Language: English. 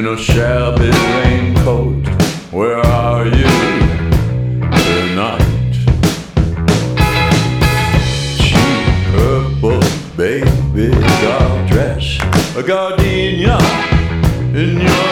in a shabby raincoat. Where are you tonight? Cheap purple baby doll dress, a gardenia in your